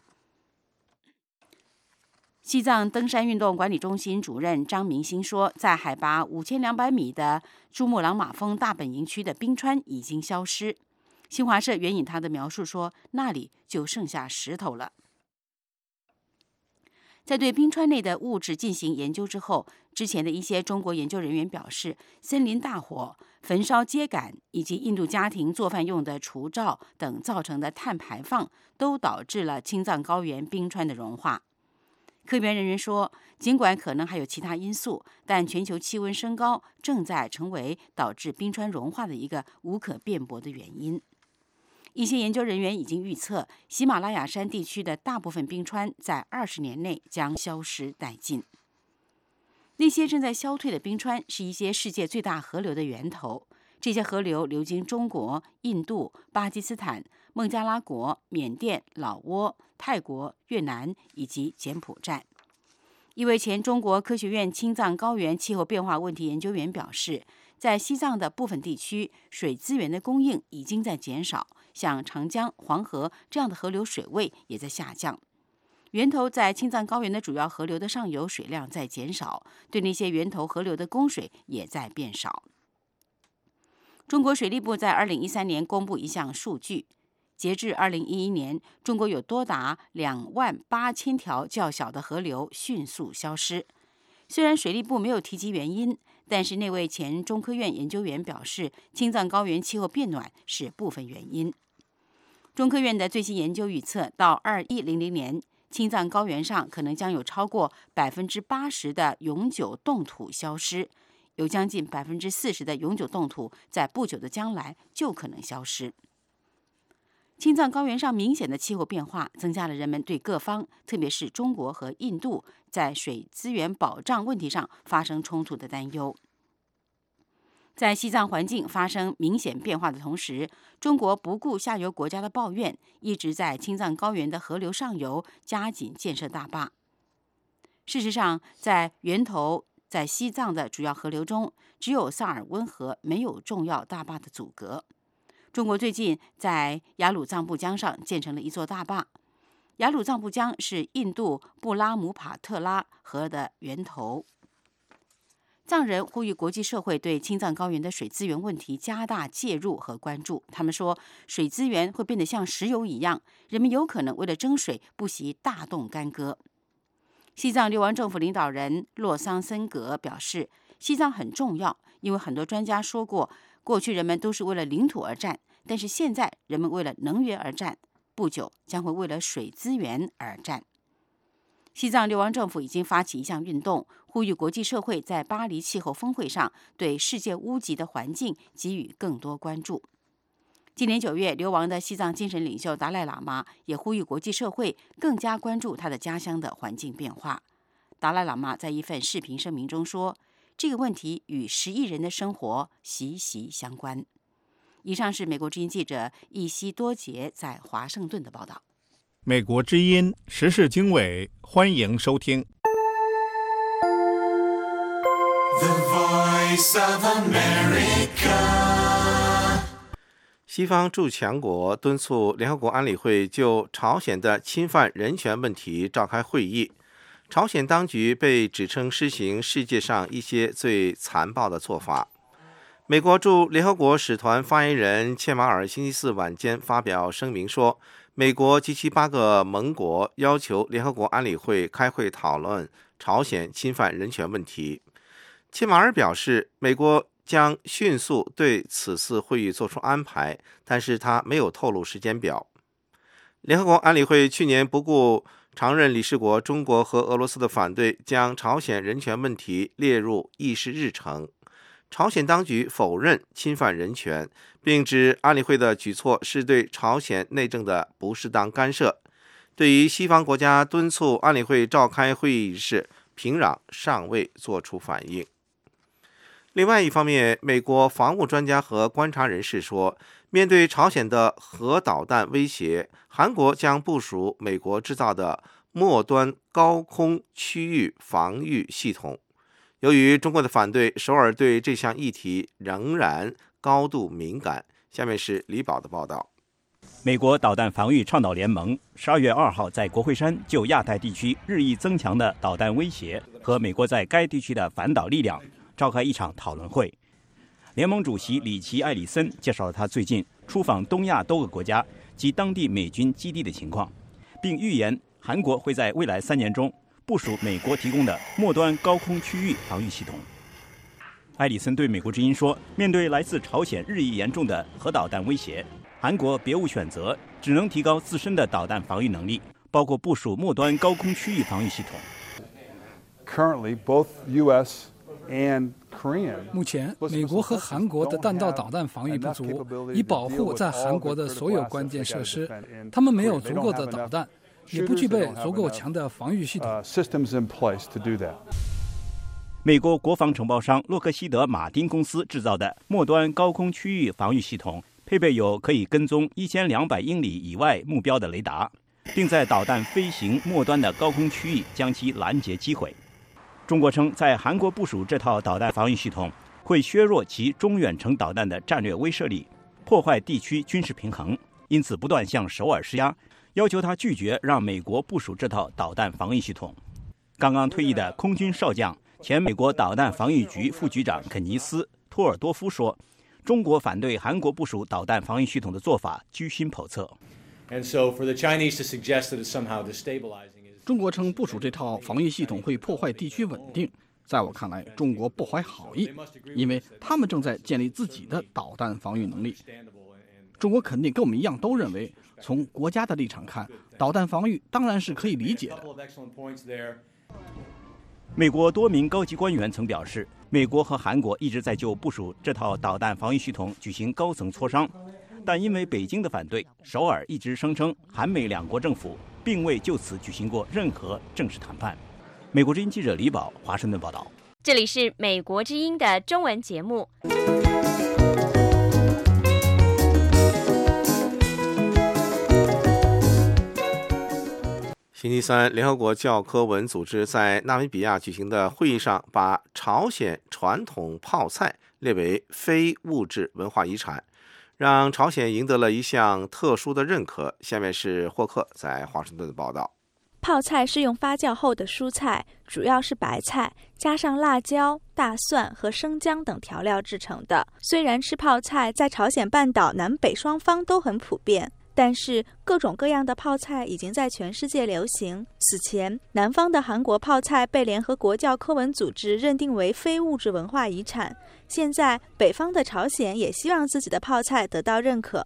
西藏登山运动管理中心主任张明星说，在海拔5200米的珠穆朗玛峰大本营区的冰川已经消失。新华社援引他的描述说，那里就剩下石头了。在对冰川内的物质进行研究之后，之前的一些中国研究人员表示，森林大火、焚烧秸秆以及印度家庭做饭用的除灶等造成的碳排放，都导致了青藏高原冰川的融化。科研人员说，尽管可能还有其他因素，但全球气温升高正在成为导致冰川融化的一个无可辩驳的原因。一些研究人员已经预测，喜马拉雅山地区的大部分冰川在20年内将消失殆尽。那些正在消退的冰川是一些世界最大河流的源头，这些河流流经中国、印度、巴基斯坦、孟加拉国、缅甸、老挝、泰国、越南以及柬埔寨。一位前中国科学院青藏高原气候变化问题研究员表示，在西藏的部分地区，水资源的供应已经在减少，像长江、黄河这样的河流水位也在下降。源头在青藏高原的主要河流的上游水量在减少，对那些源头河流的供水也在变少。中国水利部在2013年公布一项数据，截至2011年，中国有多达28000条较小的河流迅速消失。虽然水利部没有提及原因，但是那位前中科院研究员表示，青藏高原气候变暖是部分原因。中科院的最新研究预测，到2100年，青藏高原上可能将有超过80%的永久冻土消失，有将近40%的永久冻土在不久的将来就可能消失。青藏高原上明显的气候变化，增加了人们对各方，特别是中国和印度，在水资源保障问题上发生冲突的担忧。在西藏环境发生明显变化的同时，中国不顾下游国家的抱怨，一直在青藏高原的河流上游加紧建设大坝。事实上，在西藏的主要河流中，只有萨尔温河没有重要大坝的阻隔。中国最近在雅鲁藏布江上建成了一座大坝。雅鲁藏布江是印度布拉姆帕特拉河的源头。藏人呼吁国际社会对青藏高原的水资源问题加大介入和关注。他们说，水资源会变得像石油一样，人们有可能为了争水不惜大动干戈。 西藏流亡政府领导人洛桑森格表示，西藏很重要，因为很多专家说过，过去人们都是为了领土而战，但是现在人们为了能源而战，不久将会为了水资源而战。西藏流亡政府已经发起一项运动，呼吁国际社会在巴黎气候峰会上对世界屋脊的环境给予更多关注。今年9月，流亡的西藏精神领袖达赖喇嘛也呼吁国际社会更加关注他的家乡的环境变化。达赖喇嘛在一份视频声明中说，这个问题与10亿人的生活息息相关。以上是美国之音记者易西多杰在华盛顿的报道。 美国之音时事经纬，欢迎收听。The Voice of America。西方诸强国敦促联合国安理会就朝鲜的侵犯人权问题召开会议。朝鲜当局被指称施行世界上一些最残暴的做法。美国驻联合国使团发言人切马尔星期四晚间发表声明说，美国及其8个盟国要求联合国安理会开会讨论朝鲜侵犯人权问题。切马尔表示，美国将迅速对此次会议做出安排，但是他没有透露时间表。联合国安理会去年不顾常任理事国中国和俄罗斯的反对，将朝鲜人权问题列入议事日程。朝鲜当局否认侵犯人权，并指安理会的举措是对朝鲜内政的不适当干涉。对于西方国家敦促安理会召开会议一事，平壤尚未作出反应。另外一方面，美国防务专家和观察人士说，面对朝鲜的核导弹威胁，韩国将部署美国制造的末端高空区域防御系统。由于中国的反对，首尔对这项议题仍然高度敏感。下面是李宝的报道。 美国导弹防御倡导联盟12月2号在国会山就亚太地区日益增强的导弹威胁和美国在该地区的反导力量召开一场讨论会。联盟主席里奇·艾里森介绍了他最近出访东亚多个国家及当地美军基地的情况，并预言韩国会在未来3年中部署美国提供的末端高空区域防御系统。艾里森对美国之音说，面对来自朝鲜日益严重的核导弹威胁，韩国别无选择，只能提高自身的导弹防御能力，包括部署末端高空区域防御系统。 Currently, both U.S. and 目前，美国和韩国的弹道导弹防御不足，以保护在韩国的所有关键设施。他们没有足够的导弹，也不具备足够强的防御系统。 美国国防承包商洛克希德马丁公司制造的末端高空区域防御系统，配备有可以跟踪1200英里以外目标的雷达，并在导弹飞行末端的高空区域将其拦截击毁。中国称，在韩国部署这套导弹防御系统，会削弱其中远程导弹的战略威慑力，破坏地区军事平衡，因此不断向首尔施压，要求他拒绝让美国部署这套导弹防御系统。刚刚退役的空军少将、前美国导弹防御局副局长肯尼斯·托尔多夫说，中国反对韩国部署导弹防御系统的做法居心叵测。 中国称部署这套防御系统会破坏地区稳定，在我看来，中国不怀好意，因为他们正在建立自己的导弹防御能力。中国肯定跟我们一样都认为，从国家的立场看，导弹防御当然是可以理解的。 美国多名高级官员曾表示，美国和韩国一直在就部署这套导弹防御系统举行高层磋商，但因为北京的反对，首尔一直声称韩美两国政府并未就此举行过任何正式谈判。美国之音记者李宝，华盛顿报道。 这里是美国之音的中文节目。 星期三，联合国教科文组织在纳米比亚举行的会议上，把朝鲜传统泡菜列为非物质文化遗产，让朝鲜赢得了一项特殊的认可。下面是霍克在华盛顿的报道。 泡菜是用发酵后的蔬菜，主要是白菜，加上辣椒、大蒜和生姜等调料制成的。虽然吃泡菜在朝鲜半岛南北双方都很普遍， 但是各种各样的泡菜已经在全世界流行。此前，南方的韩国泡菜被联合国教科文组织认定为非物质文化遗产。现在，北方的朝鲜也希望自己的泡菜得到认可。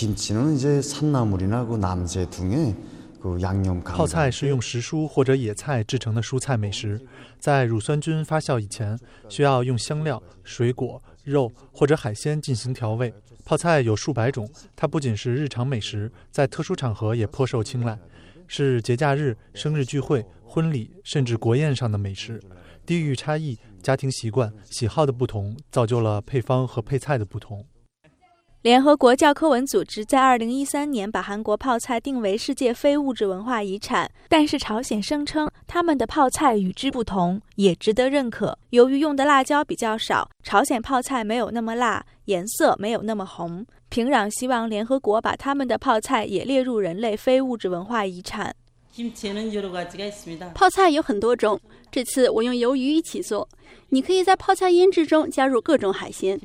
泡菜是用时蔬或者野菜制成的蔬菜美食，在乳酸菌发酵以前，需要用香料、水果、肉或者海鲜进行调味。泡菜有数百种，它不仅是日常美食，在特殊场合也颇受青睐，是节假日、生日聚会、婚礼甚至国宴上的美食。地域差异、家庭习惯、喜好的不同，造就了配方和配菜的不同。 联合国教科文组织在2013年把韩国泡菜定为世界非物质文化遗产，但是朝鲜声称他们的泡菜与之不同，也值得认可。由于用的辣椒比较少，朝鲜泡菜没有那么辣，颜色没有那么红。平壤希望联合国把他们的泡菜也列入人类非物质文化遗产。 泡菜有很多种，这次我用鱿鱼一起做。你可以在泡菜腌制中加入各种海鲜。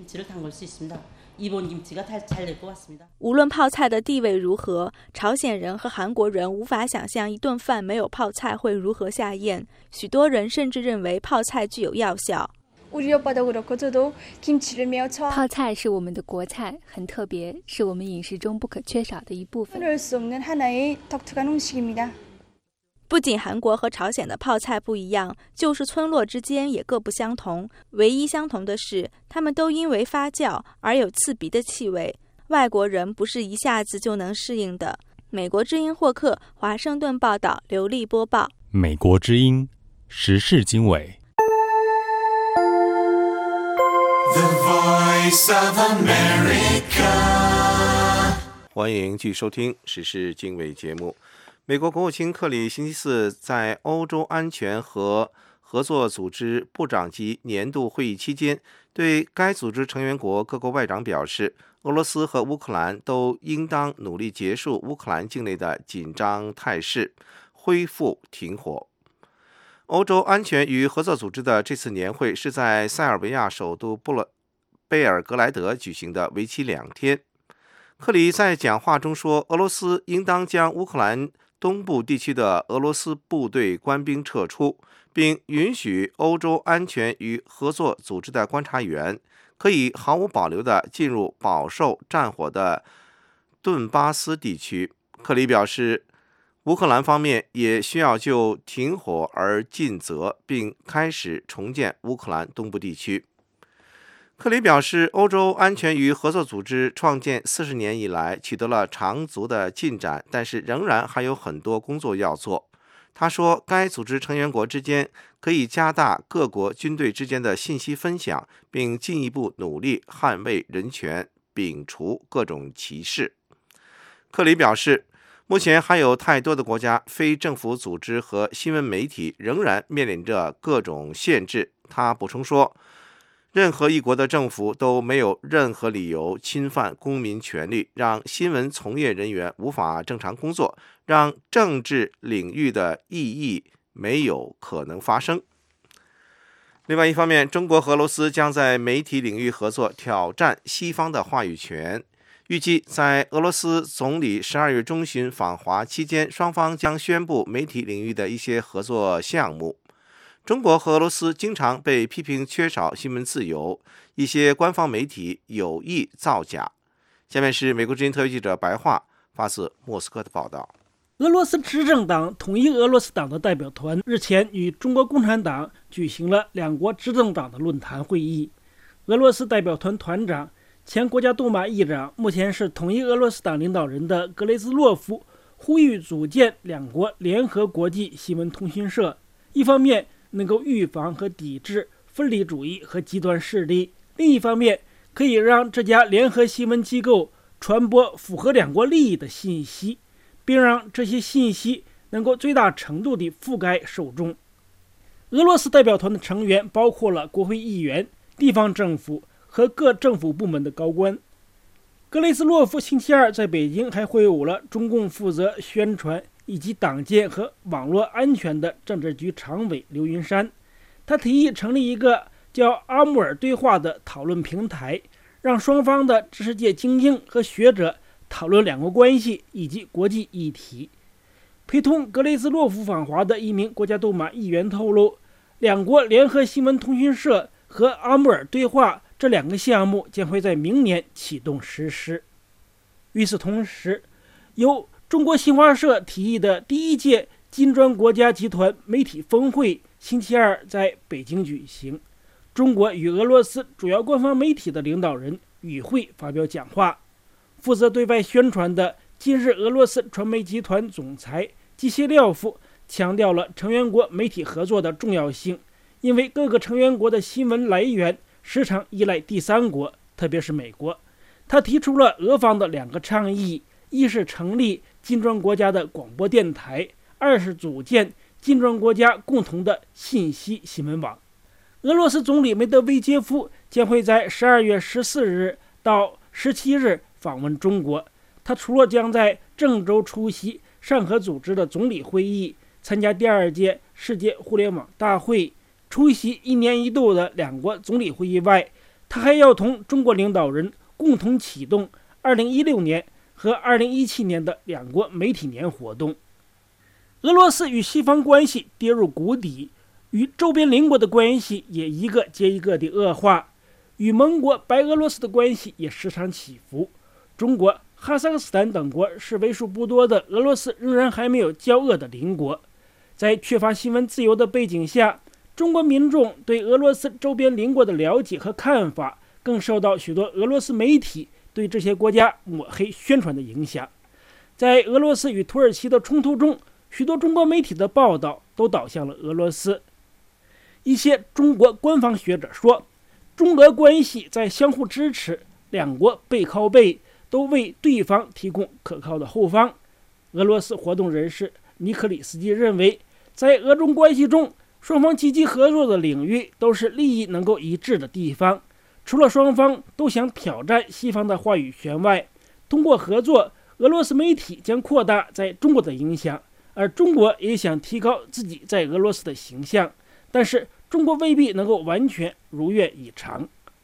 无论泡菜的地位如何，朝鲜人和韩国人无法想象一顿饭没有泡菜会如何下咽。许多人甚至认为泡菜具有药效。 泡菜是我们的国菜，很特别，是我们饮食中不可缺少的一部分。 不仅韩国和朝鲜的泡菜不一样，就是村落之间也各不相同。唯一相同的是，它们都因为发酵而有刺鼻的气味，外国人不是一下子就能适应的。美国之音霍克，华盛顿报道，刘丽播报。 美国之音时事经纬。 The Voice of America。 欢迎继续收听时事经纬节目。美国国务卿克里星期四在欧洲安全和合作组织部长级年度会议期间，对该组织成员国各国外长表示，俄罗斯和乌克兰都应当努力结束乌克兰境内的紧张态势，恢复停火。欧洲安全与合作组织的这次年会是在塞尔维亚首都贝尔格莱德举行的，为期2天。克里在讲话中说，俄罗斯应当将乌克兰东部地区的俄罗斯部队官兵撤出，并允许欧洲安全与合作组织的观察员可以毫无保留地进入饱受战火的顿巴斯地区。克里表示，乌克兰方面也需要就停火而尽责，并开始重建乌克兰东部地区。克里表示，欧洲安全与合作组织创建40年以来取得了长足的进展，但是仍然还有很多工作要做。他说，该组织成员国之间可以加大各国军队之间的信息分享，并进一步努力捍卫人权，摒除各种歧视。克里表示，目前还有太多的国家、非政府组织和新闻媒体仍然面临着各种限制。他补充说，任何一国的政府都没有任何理由侵犯公民权利，让新闻从业人员无法正常工作，让政治领域的异议没有可能发生。另外一方面，中国和俄罗斯将在媒体领域合作，挑战西方的话语权。预计在俄罗斯总理12月中旬访华期间，双方将宣布媒体领域的一些合作项目。中国和俄罗斯经常被批评缺少新闻自由，一些官方媒体有意造假。下面是美国之音特约记者白桦发自莫斯科的报道。 俄罗斯执政党统一俄罗斯党的代表团日前与中国共产党举行了两国执政党的论坛会议。俄罗斯代表团团长、前国家杜马议长，目前是统一俄罗斯党领导人的格雷兹洛夫呼吁组建两国联合国际新闻通讯社，一方面能够预防和抵制分离主义和极端势力，另一方面可以让这家联合新闻机构传播符合两国利益的信息，并让这些信息能够最大程度地覆盖受众。俄罗斯代表团的成员包括了国会议员、地方政府和各政府部门的高官。格雷斯洛夫星期二在北京还会晤了中共负责宣传以及党建和网络安全的政治局常委刘云山。他提议成立一个叫阿穆尔对话的讨论平台，让双方的知识界精英和学者讨论两国关系以及国际议题。陪同格雷兹洛夫访华的一名国家杜马议员透露，两国联合新闻通讯社和阿穆尔对话这两个项目将会在明年启动实施。与此同时，由中国新华社提议的第一届金砖国家集团媒体峰会星期二在北京举行，中国与俄罗斯主要官方媒体的领导人与会发表讲话。负责对外宣传的今日俄罗斯传媒集团总裁基谢廖夫强调了成员国媒体合作的重要性，因为各个成员国的新闻来源时常依赖第三国，特别是美国。他提出了俄方的两个倡议，一是成立金砖国家的广播电台，二是组建金砖国家共同的信息新闻网。俄罗斯总理梅德韦杰夫将会在12月14日到17日访问中国。他除了将在郑州出席上合组织的总理会议，参加第2届世界互联网大会，出席1年1度的两国总理会议外，他还要同中国领导人共同启动2016年和2017年的两国媒体年活动。俄罗斯与西方关系跌入谷底，与周边邻国的关系也一个接一个的恶化，与盟国白俄罗斯的关系也时常起伏。中国、哈萨克斯坦等国是为数不多的俄罗斯仍然还没有交恶的邻国。在缺乏新闻自由的背景下，中国民众对俄罗斯周边邻国的了解和看法更受到许多俄罗斯媒体对这些国家抹黑宣传的影响。在俄罗斯与土耳其的冲突中，许多中国媒体的报道都导向了俄罗斯。一些中国官方学者说，中俄关系在相互支持，两国背靠背，都为对方提供可靠的后方。俄罗斯活动人士尼克里斯基认为，在俄中关系中，双方积极合作的领域都是利益能够一致的地方。除了双方都想挑战西方的话语权外，通过合作，俄罗斯媒体将扩大在中国的影响，而中国也想提高自己在俄罗斯的形象，但是中国未必能够完全如愿以偿。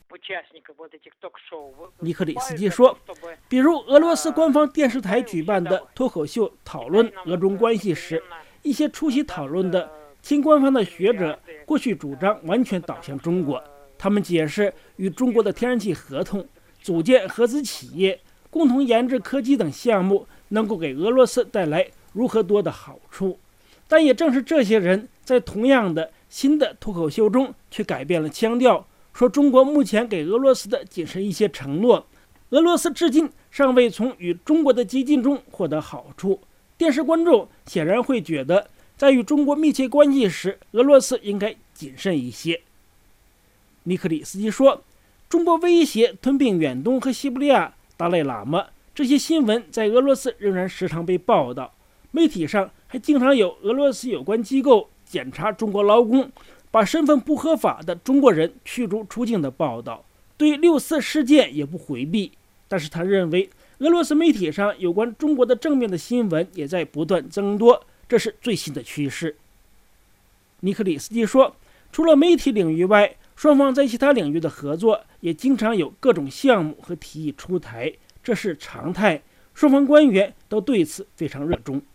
尼克里斯基说，比如俄罗斯官方电视台举办的脱口秀讨论俄中关系时，一些出席讨论的亲官方的学者过去主张完全倒向中国。他们解释与中国的天然气合同、组建合资企业、共同研制科技等项目能够给俄罗斯带来如何多的好处。但也正是这些人在同样的新的脱口秀中却改变了腔调，说中国目前给俄罗斯的仅是一些承诺，俄罗斯至今尚未从与中国的接近中获得好处。电视观众显然会觉得，在与中国密切关系时，俄罗斯应该谨慎一些。尼克里斯基说，中国威胁吞并远东和西伯利亚、达赖喇嘛这些新闻在俄罗斯仍然时常被报道，媒体上还经常有俄罗斯有关机构检查中国劳工，把身份不合法的中国人驱逐出境的报道，对6·4事件也不回避。但是他认为，俄罗斯媒体上有关中国的正面的新闻也在不断增多，这是最新的趋势。尼克里斯基说，除了媒体领域外，双方在其他领域的合作也经常有各种项目和提议出台，这是常态，双方官员都对此非常热衷。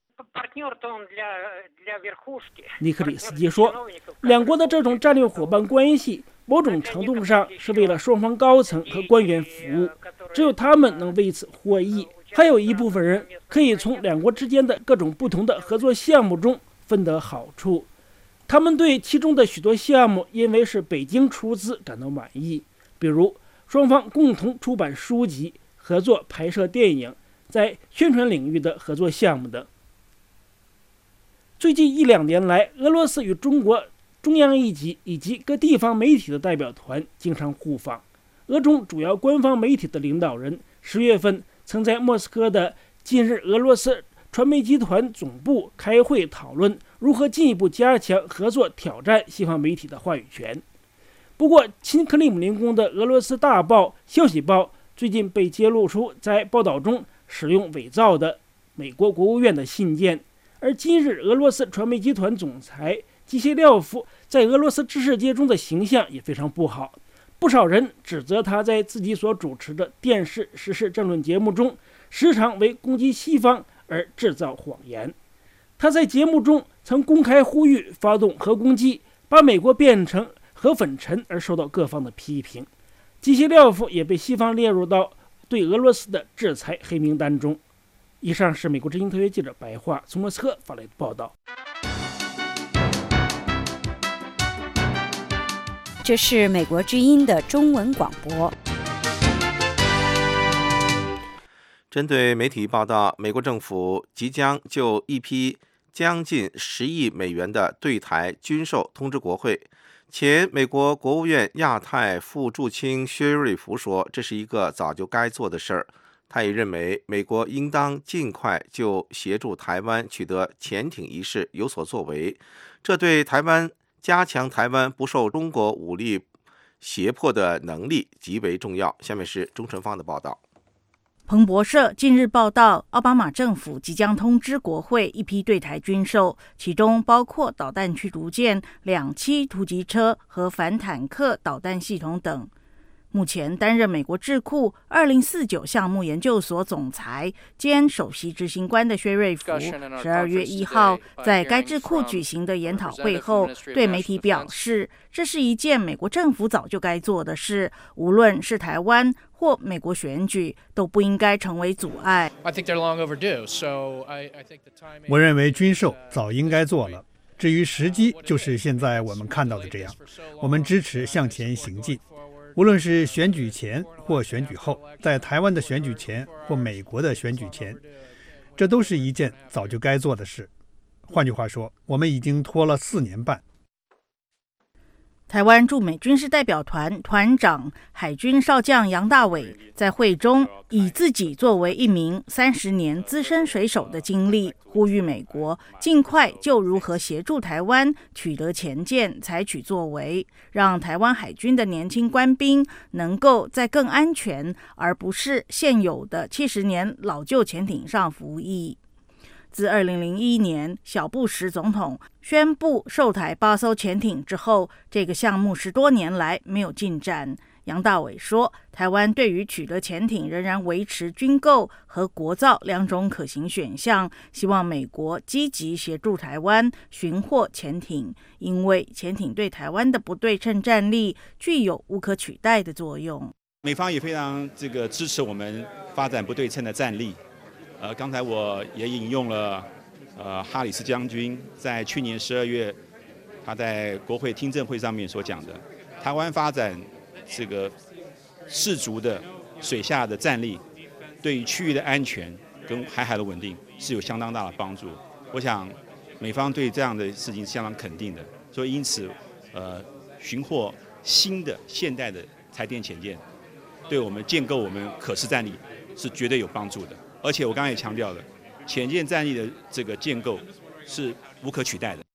尼克里斯基说，两国的这种战略伙伴关系某种程度上是为了双方高层和官员服务，只有他们能为此获益，还有一部分人可以从两国之间的各种不同的合作项目中分得好处。他们对其中的许多项目因为是北京出资感到满意，比如双方共同出版书籍、合作拍摄电影、在宣传领域的合作项目等。最近1-2年来，俄罗斯与中国中央一级以及各地方媒体的代表团经常互访。俄中主要官方媒体的领导人10月份曾在莫斯科的近日俄罗斯传媒集团总部开会讨论如何进一步加强合作，挑战西方媒体的话语权。不过，亲克里姆林宫的俄罗斯大报《消息报》最近被揭露出在报道中使用伪造的美国国务院的信件，而今日俄罗斯传媒集团总裁基谢廖夫在俄罗斯知识界中的形象也非常不好，不少人指责他在自己所主持的电视时事政论节目中时常为攻击西方而制造谎言。他在节目中曾公开呼吁发动核攻击，把美国变成核粉尘，而受到各方的批评。基希廖夫也被西方列入到对俄罗斯的制裁黑名单中。以上是美国之音特约记者白桦从莫斯科发来的报道。 这是美国之音的中文广播。 针对媒体报道，美国政府即将就一批将近10亿美元的对台军售通知国会。前美国国务院亚太副驻青薛瑞福说，这是一个早就该做的事儿。他也认为，美国应当尽快就协助台湾取得潜艇一事有所作为，这对加强台湾不受中国武力胁迫的能力极为重要。下面是钟纯芳的报道。 彭博社近日报道，奥巴马政府即将通知国会一批对台军售，其中包括导弹驱逐舰、2栖突击车和反坦克导弹系统等。目前担任美国智库2049项目研究所总裁兼首席执行官的薛瑞福，12月1号在该智库举行的研讨会后，对媒体表示，这是一件美国政府早就该做的事，无论是台湾或美国选举，都不应该成为阻碍。 我认为军售早应该做了，至于时机，就是现在我们看到的这样。我们支持向前行进。无论是选举前或选举后，在台湾的选举前或美国的选举前，这都是一件早就该做的事。换句话说，我们已经拖了4年半。 台湾驻美军事代表团团长海军少将杨大伟在会中以自己作为一名30年资深水手的经历，呼吁美国尽快就如何协助台湾取得潜舰采取作为，让台湾海军的年轻官兵能够在更安全而不是现有的70年老旧潜艇上服役。自2001年小布什总统宣布售台8艘潜艇之后，这个项目10多年来没有进展。杨大伟说，台湾对于取得潜艇仍然维持军购和国造2种可行选项，希望美国积极协助台湾寻获潜艇，因为潜艇对台湾的不对称战力具有无可取代的作用。 美方也非常支持我们发展不对称的战力。刚才我也引用了哈里斯将军在去年12月他在国会听证会上面所讲的，台湾发展适足的水下的战力，对于区域的安全跟海的稳定是有相当大的帮助。我想美方对这样的事情是相当肯定的，所以因此寻获新的现代的台电潜舰，对我们建构我们可视战力是绝对有帮助的。而且我刚才也强调了，潜舰战力的这个建构是无可取代的。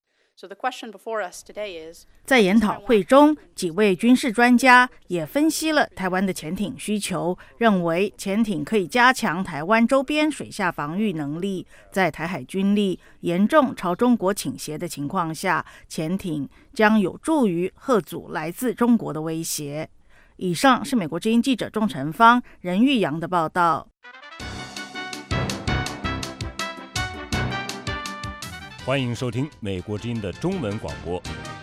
在研讨会中，几位军事专家也分析了台湾的潜艇需求，认为潜艇可以加强台湾周边水下防御能力。在台海军力严重朝中国倾斜的情况下，潜艇将有助于嚇阻来自中国的威胁。以上是美国之音记者钟成芳、任玉阳的报道。 欢迎收听美国之音的中文广播。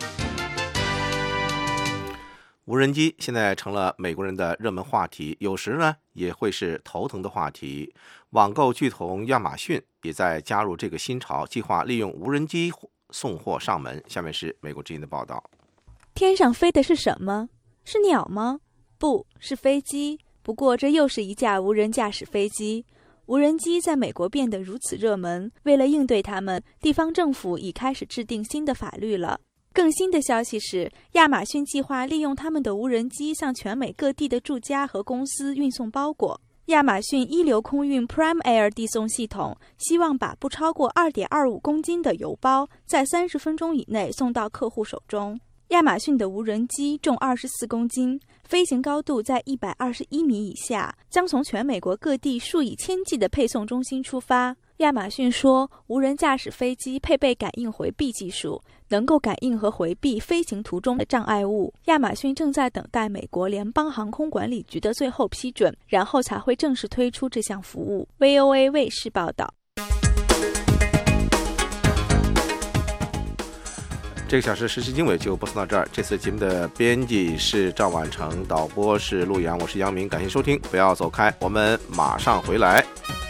无人机现在成了美国人的热门话题，有时呢也会是头疼的话题。网购巨头亚马逊也在加入这个新潮，计划利用无人机送货上门。下面是美国之音的报道。 天上飞的是什么？是鸟吗？不是飞机。不过这又是一架无人驾驶飞机。无人机在美国变得如此热门，为了应对它们，地方政府已开始制定新的法律了。更新的消息是，亚马逊计划利用他们的无人机向全美各地的住家和公司运送包裹。亚马逊一流空运 Prime Air 递送系统希望把不超过 2.25 公斤的邮包在30分钟以内送到客户手中。亚马逊的无人机重24公斤，飞行高度在121米以下，将从全美国各地数以千计的配送中心出发。 亚马逊说，无人驾驶飞机配备感应回避技术，能够感应和回避飞行途中的障碍物。亚马逊正在等待美国联邦航空管理局的最后批准，然后才会正式推出这项服务。VOA 卫视报道。 这个小时时事经纬就播送到这儿。这次节目的编辑是赵婉成，导播是陆阳，我是杨明，感谢收听，不要走开，我们马上回来。